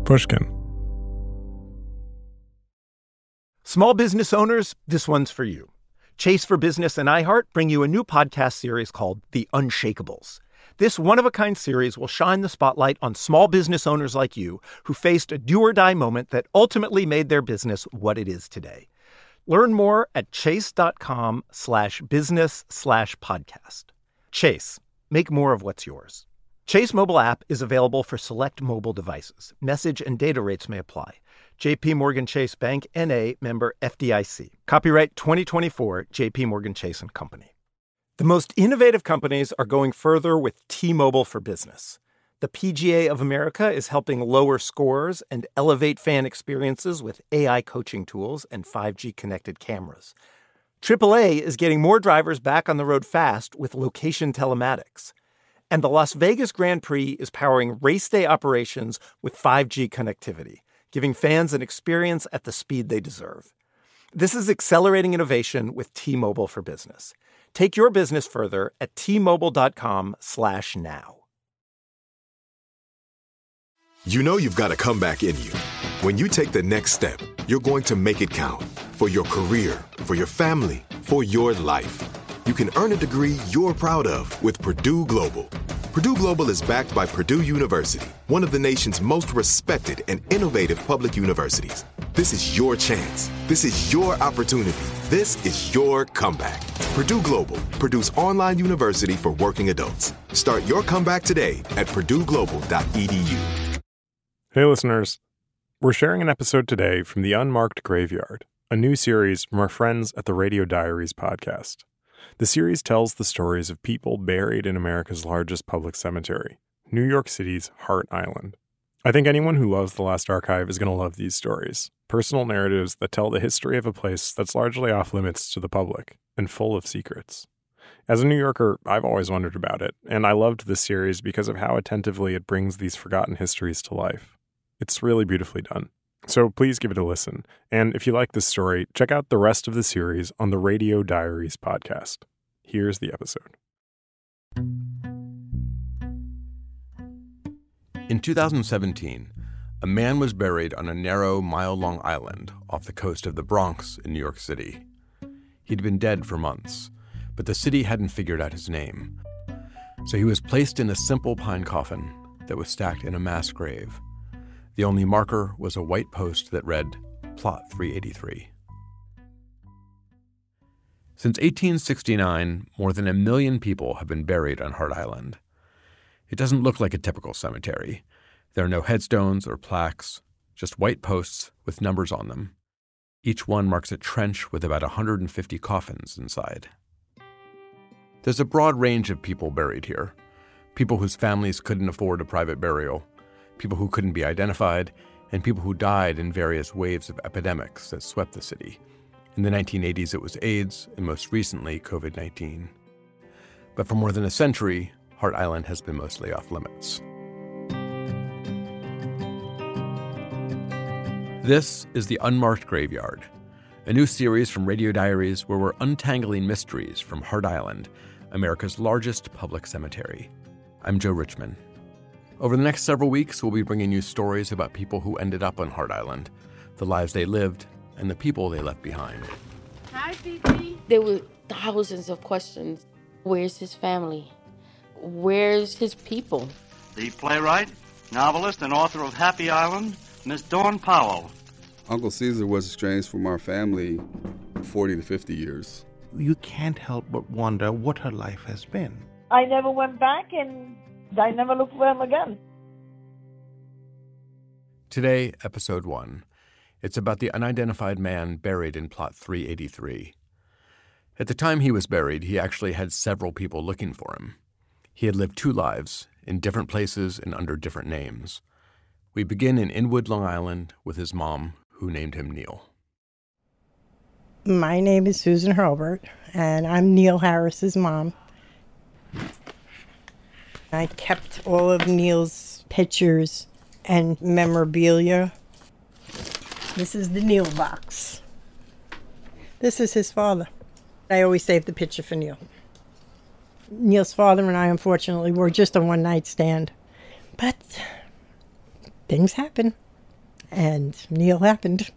Pushkin. Small business owners, this one's for you. Chase for Business and iHeart bring you a new podcast series called The Unshakables. This one-of-a-kind series will shine the spotlight on small business owners like you who faced a do-or-die moment that ultimately made their business what it is today. Learn more at chase.com/business/podcast. Chase, make more of what's yours. Chase mobile app is available for select mobile devices. Message and data rates may apply. J.P. Morgan Chase Bank, N.A., member FDIC. Copyright 2024, J.P. Morgan Chase & Company. The most innovative companies are going further with T-Mobile for Business. The PGA of America is helping lower scores and elevate fan experiences with AI coaching tools and 5G connected cameras. AAA is getting more drivers back on the road fast with location telematics. And the Las Vegas Grand Prix is powering race day operations with 5G connectivity, giving fans an experience at the speed they deserve. This is accelerating innovation with T-Mobile for Business. Take your business further at T-Mobile.com/now. You know you've got a comeback in you. When you take the next step, you're going to make it count. For your career, for your family, for your life. You can earn a degree you're proud of with Purdue Global. Purdue Global is backed by Purdue University, one of the nation's most respected and innovative public universities. This is your chance. This is your opportunity. This is your comeback. Purdue Global, Purdue's online university for working adults. Start your comeback today at purdueglobal.edu. Hey listeners, we're sharing an episode today from The Unmarked Graveyard, a new series from our friends at the Radio Diaries podcast. The series tells the stories of people buried in America's largest public cemetery, New York City's Hart Island. I think anyone who loves The Last Archive is going to love these stories, personal narratives that tell the history of a place that's largely off limits to the public and full of secrets. As a New Yorker, I've always wondered about it, and I loved this series because of how attentively it brings these forgotten histories to life. It's really beautifully done. So please give it a listen. And if you like this story, check out the rest of the series on the Radio Diaries podcast. Here's the episode. In 2017, a man was buried on a narrow, mile-long island off the coast of the Bronx in New York City. He'd been dead for months, but the city hadn't figured out his name. So he was placed in a simple pine coffin that was stacked in a mass grave. The only marker was a white post that read, Plot 383. Since 1869, more than 1 million people have been buried on Hart Island. It doesn't look like a typical cemetery. There are no headstones or plaques, just white posts with numbers on them. Each one marks a trench with about 150 coffins inside. There's a broad range of people buried here. People whose families couldn't afford a private burial, people who couldn't be identified, and people who died in various waves of epidemics that swept the city. In the 1980s, it was AIDS, and most recently, COVID-19. But for more than a century, Hart Island has been mostly off limits. This is The Unmarked Graveyard, a new series from Radio Diaries where we're untangling mysteries from Hart Island, America's largest public cemetery. I'm Joe Richman. Over the next several weeks, we'll be bringing you stories about people who ended up on Hart Island, the lives they lived, and the people they left behind. Hi, Fifi. There were thousands of questions. Where's his family? Where's his people? The playwright, novelist, and author of Happy Island, Miss Dawn Powell. Uncle Caesar was estranged from our family 40 to 50 years. You can't help but wonder what her life has been. I never went back, and I never looked for him again. Today, Episode 1. It's about the unidentified man buried in Plot 383. At the time he was buried, he actually had several people looking for him. He had lived 2 lives, in different places and under different names. We begin in Inwood, Long Island, with his mom, who named him Neil. My name is Susan Hurlbert, and I'm Neil Harris's mom. I kept all of Neil's pictures and memorabilia. This is the Neil box. This is his father. I always save the picture for Neil. Neil's father and I, unfortunately, were just a one-night stand. But things happen. And Neil happened.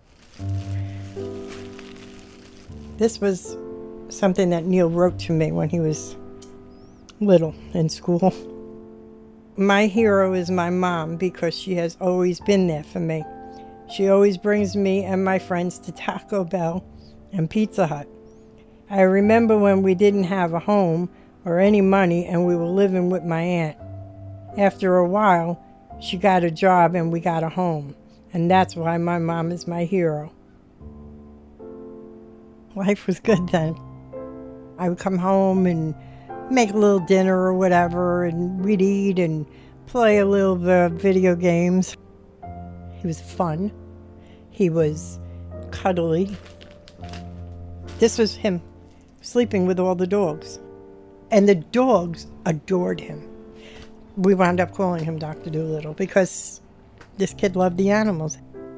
This was something that Neil wrote to me when he was little in school. My hero is my mom because she has always been there for me. She always brings me and my friends to Taco Bell and Pizza Hut. I remember when we didn't have a home or any money and we were living with my aunt. After a while, she got a job and we got a home. And that's why my mom is my hero. Life was good then. I would come home and make a little dinner or whatever, and we'd eat and play a little video games. He was fun. He was cuddly. This was him sleeping with all the dogs. And the dogs adored him. We wound up calling him Dr. Dolittle because this kid loved the animals.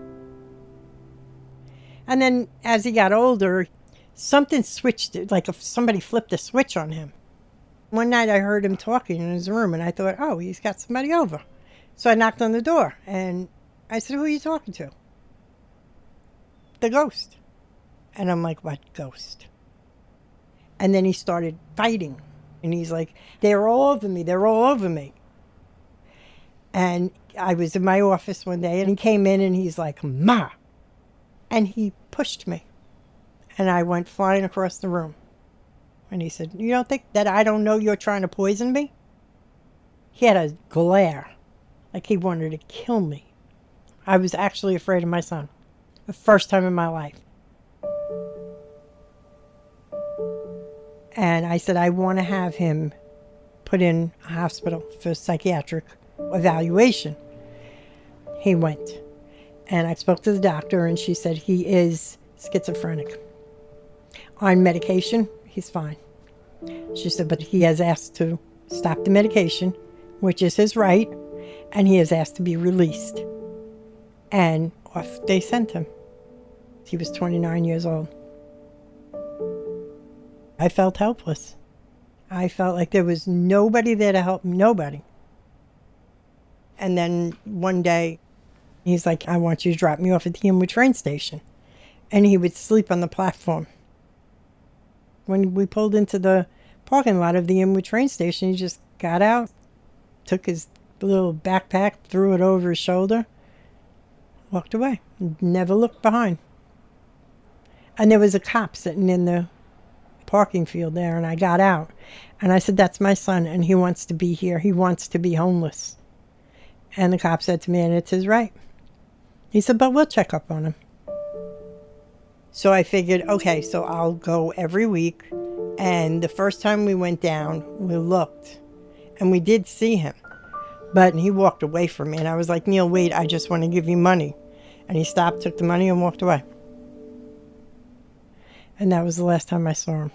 And then as he got older, something switched, like if somebody flipped a switch on him. One night I heard him talking in his room and I thought, oh, he's got somebody over. So I knocked on the door and I said, who are you talking to? The ghost. And I'm like, what ghost? And then he started fighting. And he's like, they're all over me. They're all over me. And I was in my office one day and he came in and he's like, Ma. And he pushed me. And I went flying across the room. And he said, you don't think that I don't know you're trying to poison me? He had a glare, like he wanted to kill me. I was actually afraid of my son. The first time in my life. And I said, I want to have him put in a hospital for psychiatric evaluation. He went. And I spoke to the doctor and she said he is schizophrenic. On medication, he's fine. She said, but he has asked to stop the medication, which is his right, and he has asked to be released. And off they sent him. He was 29 years old. I felt helpless. I felt like there was nobody there to help me, nobody. And then one day, he's like, I want you to drop me off at the Inwood train station. And he would sleep on the platform. When we pulled into the parking lot of the Inwood train station, he just got out, took his little backpack, threw it over his shoulder, walked away, never looked behind. And there was a cop sitting in the parking field there, and I got out. And I said, that's my son, and he wants to be here. He wants to be homeless. And the cop said to me, and it's his right. He said, but we'll check up on him. So I figured, okay, so I'll go every week. And the first time we went down, we looked. And we did see him. But he walked away from me. And I was like, Neil, wait, I just want to give you money. And he stopped, took the money, and walked away. And that was the last time I saw him.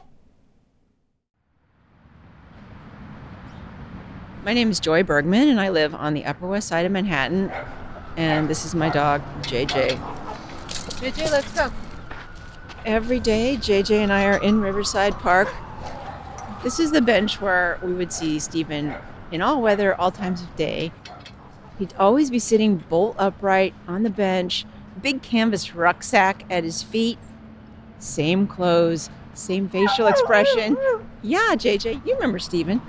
My name is Joy Bergman, and I live on the Upper West Side of Manhattan. And this is my dog, JJ. JJ, let's go. Every day, JJ and I are in Riverside Park. This is the bench where we would see Stephen in all weather, all times of day. He'd always be sitting bolt upright on the bench, big canvas rucksack at his feet, same clothes, same facial expression. Yeah, JJ, you remember Stephen.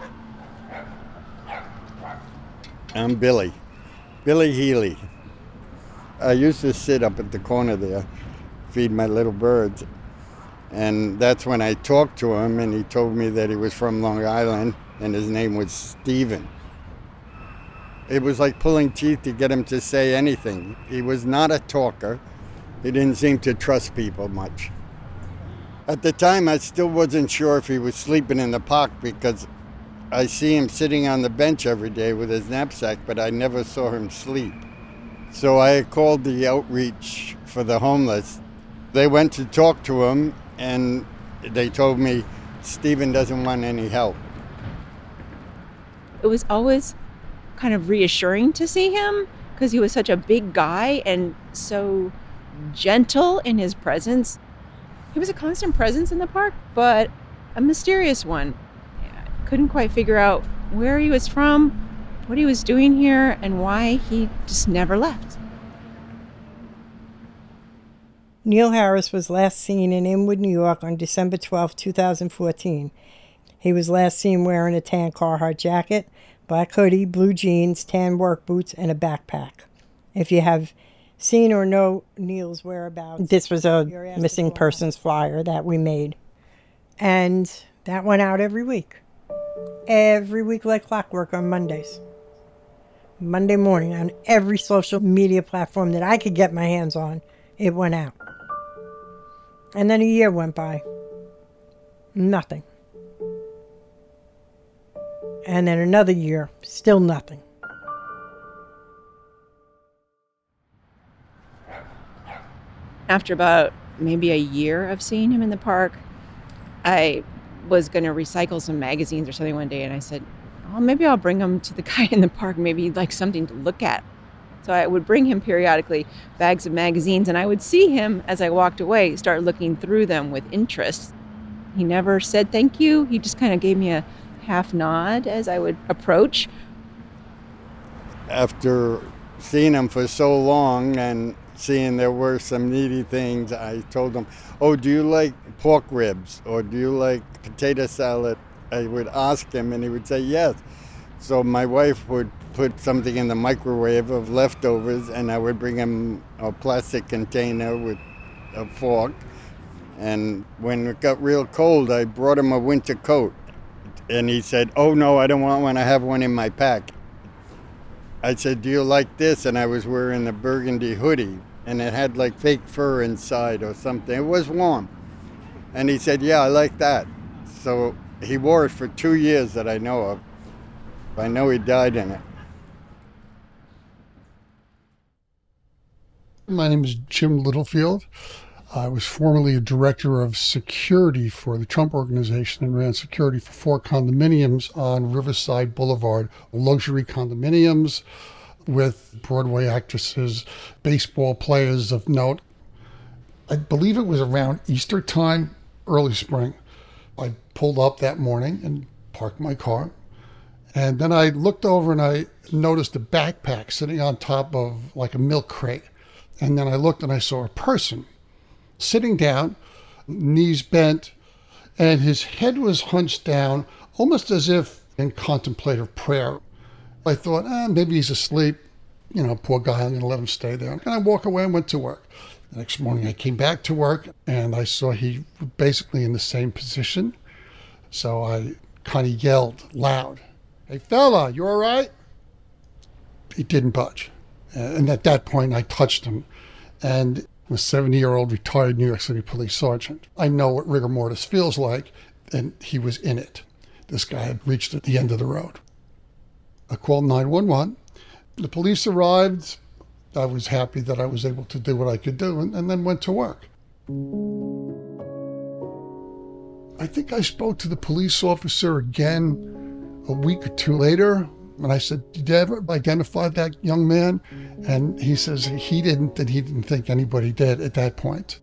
I'm Billy Healy. I used to sit up at the corner there, feed my little birds. And that's when I talked to him, and he told me that he was from Long Island, and his name was Stephen. It was like pulling teeth to get him to say anything. He was not a talker. He didn't seem to trust people much. At the time, I still wasn't sure if he was sleeping in the park because I see him sitting on the bench every day with his knapsack, but I never saw him sleep. So I called the outreach for the homeless. They went to talk to him, and they told me Stephen doesn't want any help. It was always kind of reassuring to see him because he was such a big guy and so gentle in his presence. He was a constant presence in the park, but a mysterious one. I couldn't quite figure out where he was from, what he was doing here, and why he just never left. Neil Harris was last seen in Inwood, New York on December 12, 2014. He was last seen wearing a tan Carhartt jacket, black hoodie, blue jeans, tan work boots, and a backpack. If you have seen or know Neil's whereabouts, this was a missing persons flyer that we made. And that went out every week. Every week like clockwork on Mondays. Monday morning on every social media platform that I could get my hands on, it went out. And then a year went by. Nothing. And then another year, still nothing. After about maybe a year of seeing him in the park, I was going to recycle some magazines or something one day, and I said, oh, maybe I'll bring him to the guy in the park. Maybe he'd like something to look at. So I would bring him periodically bags of magazines, and I would see him as I walked away start looking through them with interest. He never said thank you. He just kind of gave me a half nod as I would approach. After seeing him for so long and seeing there were some needy things, I told him, oh, do you like pork ribs or do you like potato salad? I would ask him and he would say yes. So my wife would put something in the microwave of leftovers and I would bring him a plastic container with a fork. And when it got real cold, I brought him a winter coat. And he said, oh no, I don't want one, I have one in my pack. I said, do you like this? And I was wearing a burgundy hoodie and it had like fake fur inside or something. It was warm. And he said, yeah, I like that. So he wore it for 2 years that I know of. I know he died in it. My name is Jim Littlefield. I was formerly a director of security for the Trump Organization and ran security for 4 condominiums on Riverside Boulevard, luxury condominiums with Broadway actresses, baseball players of note. I believe it was around Easter time, early spring. I pulled up that morning and parked my car. And then I looked over and I noticed a backpack sitting on top of like a milk crate. And then I looked and I saw a person sitting down, knees bent, and his head was hunched down, almost as if in contemplative prayer. I thought, maybe he's asleep. You know, poor guy, I'm going to let him stay there. And I walk away and went to work. The next morning I came back to work and I saw he was basically in the same position. So I kind of yelled loud, hey fella, you all right? He didn't budge. And at that point I touched him. And I'm a 70-year-old retired New York City police sergeant. I know what rigor mortis feels like, and he was in it. This guy had reached at the end of the road. I called 911. The police arrived. I was happy that I was able to do what I could do, and then went to work. I think I spoke to the police officer again a week or two later, and I said, did you ever identify that young man? And he says he didn't think anybody did at that point.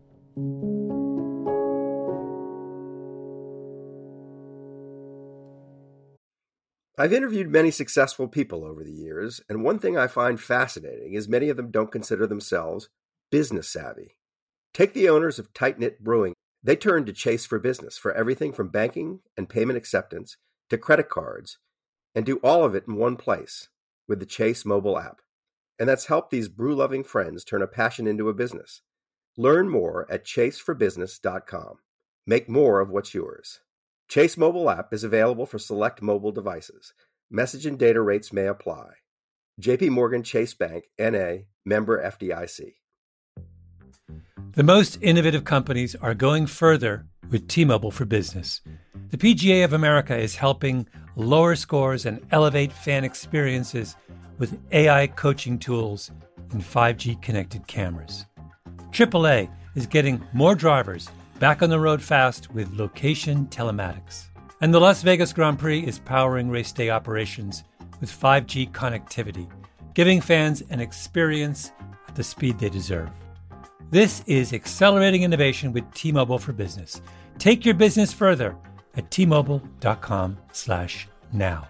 I've interviewed many successful people over the years, and one thing I find fascinating is many of them don't consider themselves business savvy. Take the owners of Tight Knit Brewing. They turned to Chase for Business for everything from banking and payment acceptance to credit cards, and do all of it in one place with the Chase mobile app. And that's helped these brew-loving friends turn a passion into a business. Learn more at chaseforbusiness.com. Make more of what's yours. Chase mobile app is available for select mobile devices. Message and data rates may apply. JP Morgan Chase Bank, N.A., member FDIC. The most innovative companies are going further with T-Mobile for Business. The PGA of America is helping lower scores and elevate fan experiences with AI coaching tools and 5G connected cameras. AAA is getting more drivers back on the road fast with location telematics. And the Las Vegas Grand Prix is powering race day operations with 5G connectivity, giving fans an experience at the speed they deserve. This is accelerating innovation with T-Mobile for Business. Take your business further at T-Mobile.com/now.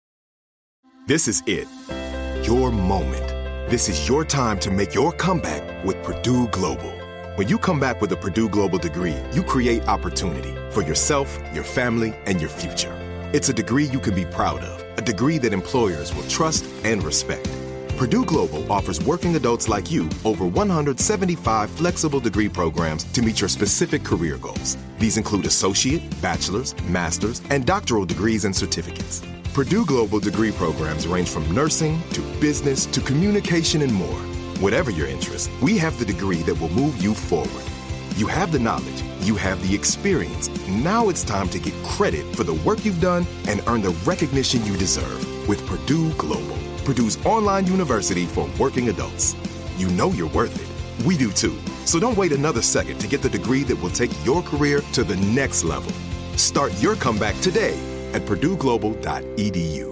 This is it. Your moment. This is your time to make your comeback with Purdue Global. When you come back with a Purdue Global degree, you create opportunity for yourself, your family, and your future. It's a degree you can be proud of, a degree that employers will trust and respect. Purdue Global offers working adults like you over 175 flexible degree programs to meet your specific career goals. These include associate, bachelor's, master's, and doctoral degrees and certificates. Purdue Global degree programs range from nursing to business to communication and more. Whatever your interest, we have the degree that will move you forward. You have the knowledge, you have the experience. Now it's time to get credit for the work you've done and earn the recognition you deserve with Purdue Global, Purdue's online university for working adults. You know you're worth it. We do too. So don't wait another second to get the degree that will take your career to the next level. Start your comeback today at purdueglobal.edu.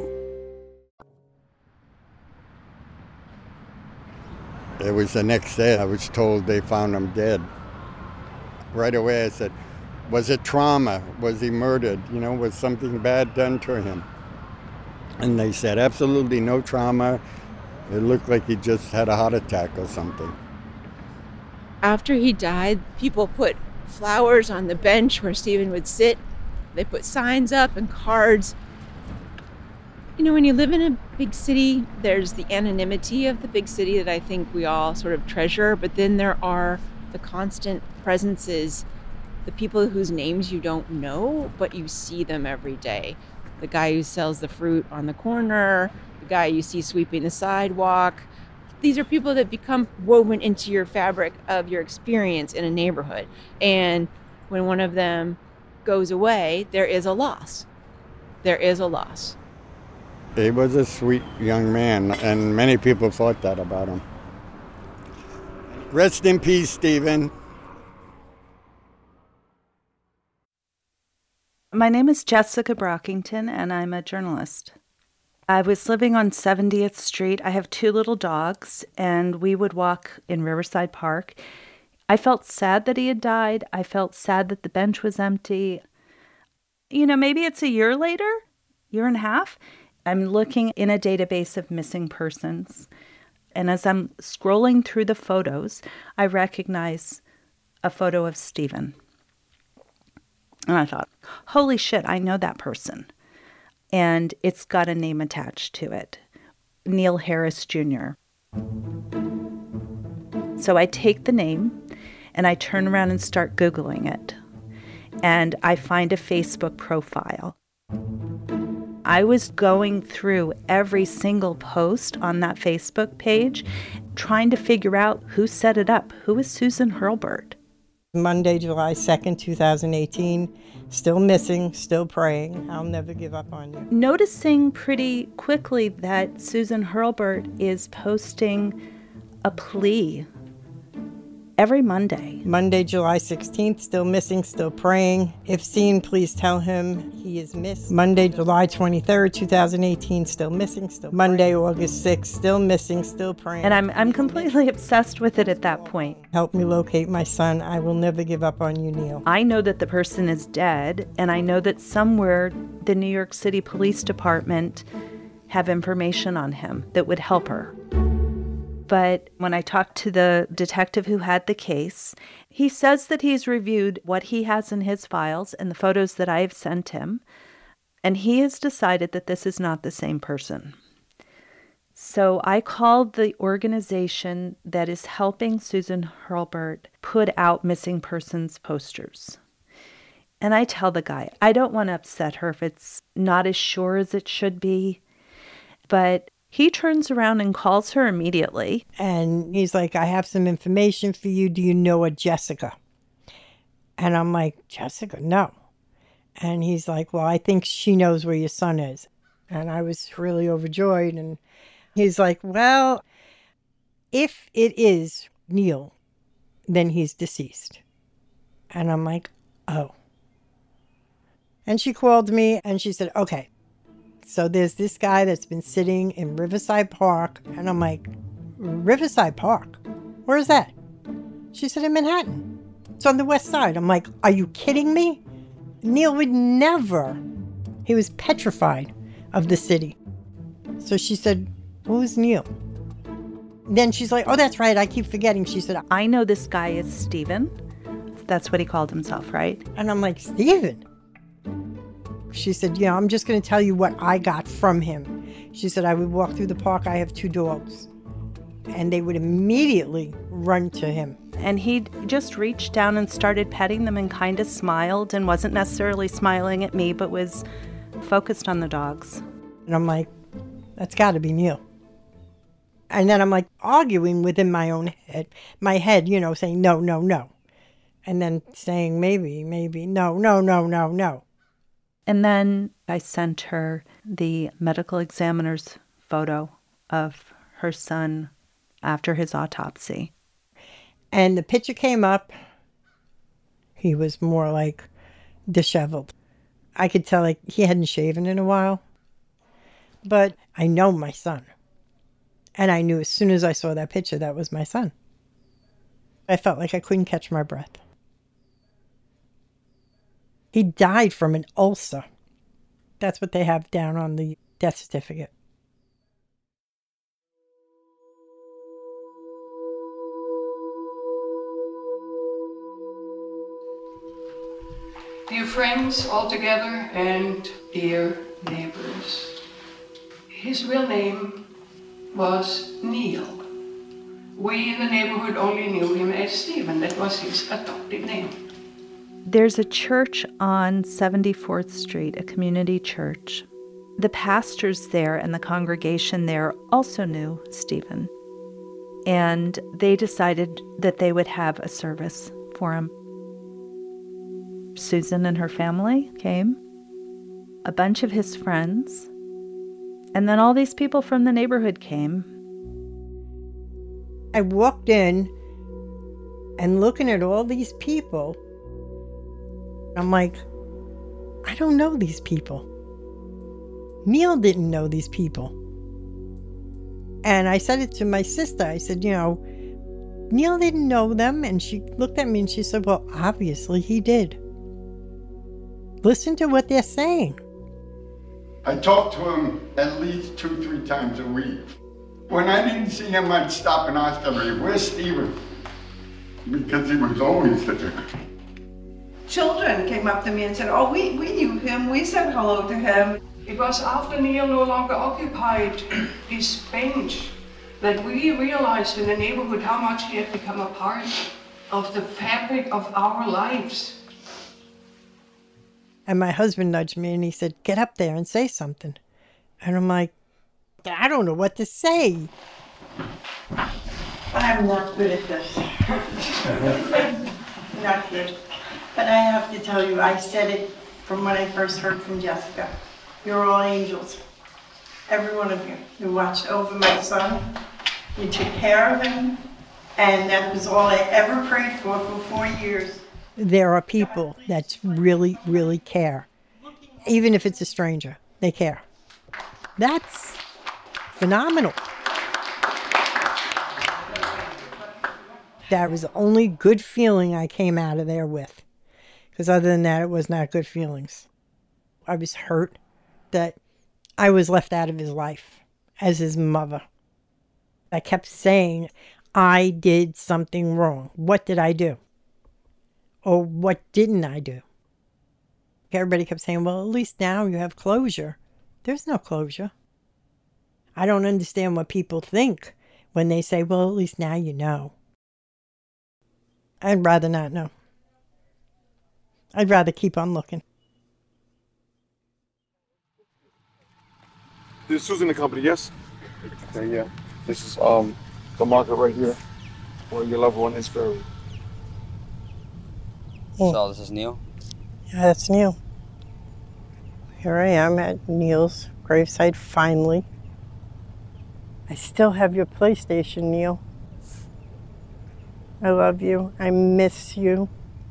It was the next day I was told they found him dead. Right away I said, was it trauma? Was he murdered? Was something bad done to him? And they said, absolutely no trauma. It looked like he just had a heart attack or something. After he died, people put flowers on the bench where Stephen would sit. They put signs up and cards. When you live in a big city, there's the anonymity of the big city that I think we all sort of treasure, but then there are the constant presences, the people whose names you don't know, but you see them every day. The guy who sells the fruit on the corner, the guy you see sweeping the sidewalk. These are people that become woven into your fabric of your experience in a neighborhood. And when one of them goes away, there is a loss. There is a loss. He was a sweet young man, and many people thought that about him. Rest in peace, Stephen. My name is Jessica Brockington, and I'm a journalist. I was living on 70th Street. I have 2 little dogs, and we would walk in Riverside Park. I felt sad that he had died. I felt sad that the bench was empty. Maybe it's a year later, year and a half. I'm looking in a database of missing persons. And as I'm scrolling through the photos, I recognize a photo of Stephen. And I thought, holy shit, I know that person. And it's got a name attached to it, Neil Harris Jr. So I take the name and I turn around and start Googling it. And I find a Facebook profile. I was going through every single post on that Facebook page, trying to figure out who set it up. Who is Susan Hurlburt? Monday, July 2nd, 2018. Still missing, still praying. I'll never give up on you. Noticing pretty quickly that Susan Hurlburt is posting a plea every Monday. Monday, July 16th, still missing, still praying. If seen, please tell him he is missed. Monday, July 23rd, 2018, still missing, still praying. Monday, August 6th, still missing, still praying. And I'm completely obsessed with it at that point. Help me locate my son. I will never give up on you, Neil. I know that the person is dead, and I know that somewhere the New York City Police Department have information on him that would help her. But when I talked to the detective who had the case, he says that he's reviewed what he has in his files and the photos that I have sent him, and he has decided that this is not the same person. So I called the organization that is helping Susan Hurlburt put out missing persons posters. And I tell the guy, I don't want to upset her if it's not as sure as it should be, but he turns around and calls her immediately. And he's like, I have some information for you. Do you know a Jessica? And I'm like, Jessica? No. And he's like, well, I think she knows where your son is. And I was really overjoyed. And he's like, well, if it is Neil, then he's deceased. And I'm like, oh. And she called me and she said, okay. So there's this guy that's been sitting in Riverside Park. And I'm like, Riverside Park? Where is that? She said, in Manhattan. It's on the west side. I'm like, are you kidding me? Neil would never. He was petrified of the city. So she said, who is Neil? Then she's like, oh, that's right, I keep forgetting. She said, I know this guy is Stephen. That's what he called himself, right? And I'm like, Stephen? She said, yeah, I'm just going to tell you what I got from him. She said, I would walk through the park. I have 2 dogs. And they would immediately run to him. And he just reached down and started petting them and kind of smiled and wasn't necessarily smiling at me, but was focused on the dogs. And I'm like, that's got to be Neil. And then I'm like arguing within my own head, saying no, no, no. And then saying maybe, no, no, no, no, no. And then I sent her the medical examiner's photo of her son after his autopsy. And the picture came up. He was more like disheveled. I could tell like he hadn't shaven in a while. But I know my son. And I knew as soon as I saw that picture, that was my son. I felt like I couldn't catch my breath. He died from an ulcer. That's what they have down on the death certificate. Dear friends all together and dear neighbors, his real name was Neil. We in the neighborhood only knew him as Stephen. That was his adopted name. There's a church on 74th Street, a community church. The pastors there and the congregation there also knew Stephen. And they decided that they would have a service for him. Susan and her family came, a bunch of his friends, and then all these people from the neighborhood came. I walked in and looking at all these people, I'm like, I don't know these people. Neil didn't know these people. And I said it to my sister. I said, Neil didn't know them. And she looked at me and she said, well, obviously he did. Listen to what they're saying. I talked to him at least 2-3 times a week. When I didn't see him, I'd stop and ask him, where's Stephen? Because he was always there. Children came up to me and said, oh, we knew him, we said hello to him. It was after Neil no longer occupied his bench that we realized in the neighborhood how much he had become a part of the fabric of our lives. And my husband nudged me and he said, get up there and say something. And I'm like, I don't know what to say. I'm not good at this. Not good. But I have to tell you, I said it from when I first heard from Jessica. You're all angels. Every one of you. You watched over my son. You took care of him. And that was all I ever prayed for 4 years. There are people that really, really care. Even if it's a stranger, they care. That's phenomenal. That was the only good feeling I came out of there with. Because other than that, it was not good feelings. I was hurt that I was left out of his life as his mother. I kept saying, I did something wrong. What did I do? Or what didn't I do? Everybody kept saying, well, at least now you have closure. There's no closure. I don't understand what people think when they say, well, at least now you know. I'd rather not know. I'd rather keep on looking. This is Susan and Company, yes? Okay, yeah. This is the marker right here where your loved one is buried. So this is Neil? Yeah, that's Neil. Here I am at Neil's gravesite finally. I still have your PlayStation, Neil. I love you. I miss you.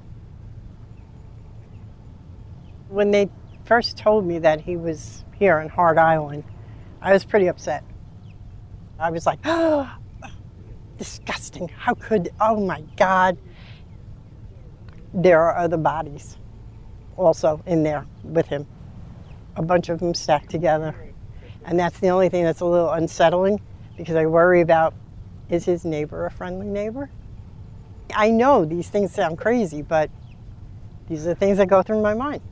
When they first told me that he was here in Hart Island, I was pretty upset. I was like, oh, disgusting. How could, oh my God. There are other bodies also in there with him. A bunch of them stacked together. And that's the only thing that's a little unsettling because I worry about Is his neighbor a friendly neighbor? I know these things sound crazy, but these are the things that go through my mind.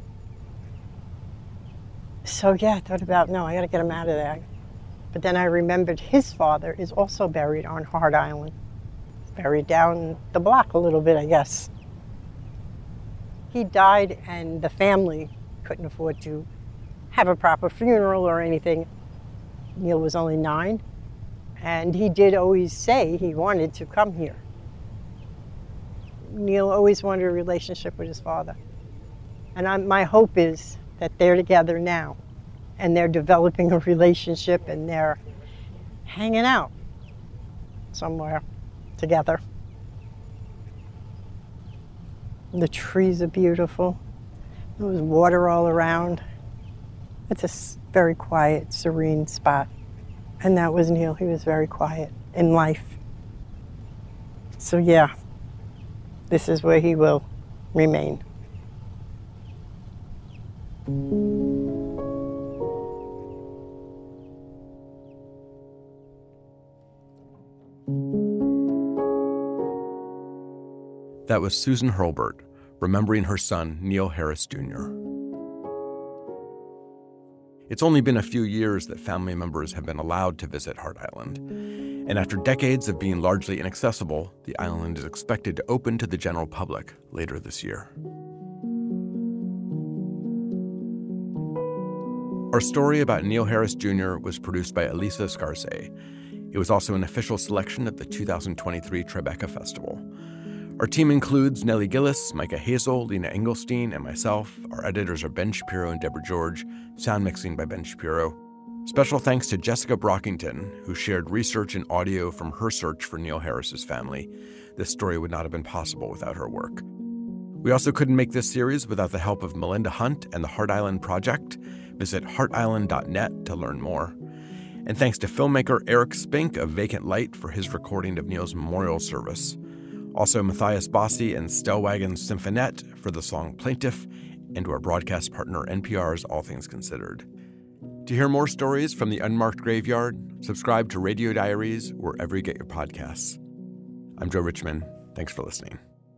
So yeah, I thought about, no, I got to get him out of there. But then I remembered his father is also buried on Hart Island. He's buried down the block a little bit, I guess. He died and the family couldn't afford to have a proper funeral or anything. Neil was only 9, and he did always say he wanted to come here. Neil always wanted a relationship with his father. And my hope is that they're together now, and they're developing a relationship, and they're hanging out somewhere together. The trees are beautiful. There's water all around. It's a very quiet, serene spot. And that was Neil. He was very quiet in life. So yeah, this is where he will remain. That was Susan Hurlburt, remembering her son, Neil Harris Jr. It's only been a few years that family members have been allowed to visit Hart Island. And after decades of being largely inaccessible, the island is expected to open to the general public later this year. Our story about Neil Harris Jr. was produced by Elisa Scarce. It was also an official selection at the 2023 Tribeca Festival. Our team includes Nellie Gillis, Micah Hazel, Lena Engelstein, and myself. Our editors are Ben Shapiro and Deborah George. Sound mixing by Ben Shapiro. Special thanks to Jessica Brockington, who shared research and audio from her search for Neil Harris's family. This story would not have been possible without her work. We also couldn't make this series without the help of Melinda Hunt and the Hart Island Project. Visit heartisland.net to learn more. And thanks to filmmaker Eric Spink of Vacant Light for his recording of Neil's memorial service. Also, Matthias Bossi and Stellwagen Symphonette for the song Plaintiff, and to our broadcast partner NPR's All Things Considered. To hear more stories from the Unmarked Graveyard, subscribe to Radio Diaries wherever you get your podcasts. I'm Joe Richman. Thanks for listening.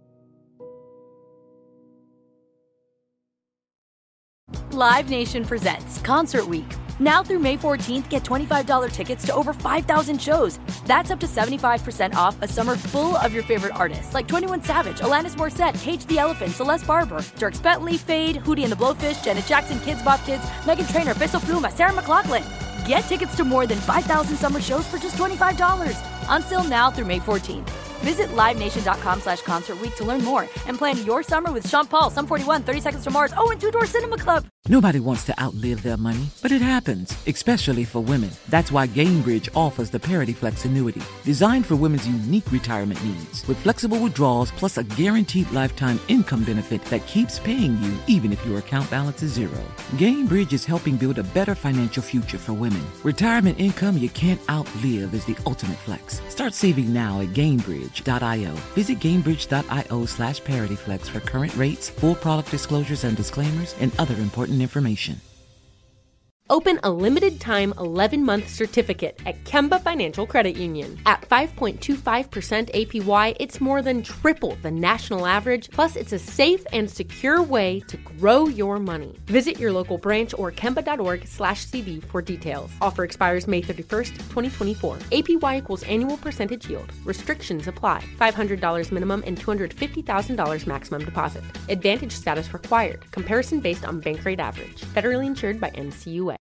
Live Nation presents Concert Week. Now through May 14th, get $25 tickets to over 5,000 shows. That's up to 75% off a summer full of your favorite artists like 21 Savage, Alanis Morissette, Cage the Elephant, Celeste Barber, Dierks Bentley, Fade, Hootie and the Blowfish, Janet Jackson, Kidz Bop Kids, Meghan Trainor, Bissell Pluma, Sarah McLachlan. Get tickets to more than 5,000 summer shows for just $25. Until now through May 14th. Visit LiveNation.com/Concert Week to learn more and plan your summer with Sean Paul, Sum 41, 30 Seconds to Mars, and Two Door Cinema Club. Nobody wants to outlive their money, but it happens, especially for women. That's why Gainbridge offers the Parity Flex annuity, designed for women's unique retirement needs, with flexible withdrawals plus a guaranteed lifetime income benefit that keeps paying you even if your account balance is zero. Gainbridge is helping build a better financial future for women. Retirement income you can't outlive is the ultimate flex. Start saving now at Gainbridge.io. Visit Gainbridge.io/ParityFlex for current rates, full product disclosures and disclaimers, and other important information. Open a limited-time 11-month certificate at Kemba Financial Credit Union. At 5.25% APY, it's more than triple the national average, plus it's a safe and secure way to grow your money. Visit your local branch or kemba.org/cb for details. Offer expires May 31st, 2024. APY equals annual percentage yield. Restrictions apply. $500 minimum and $250,000 maximum deposit. Advantage status required. Comparison based on bank rate average. Federally insured by NCUA.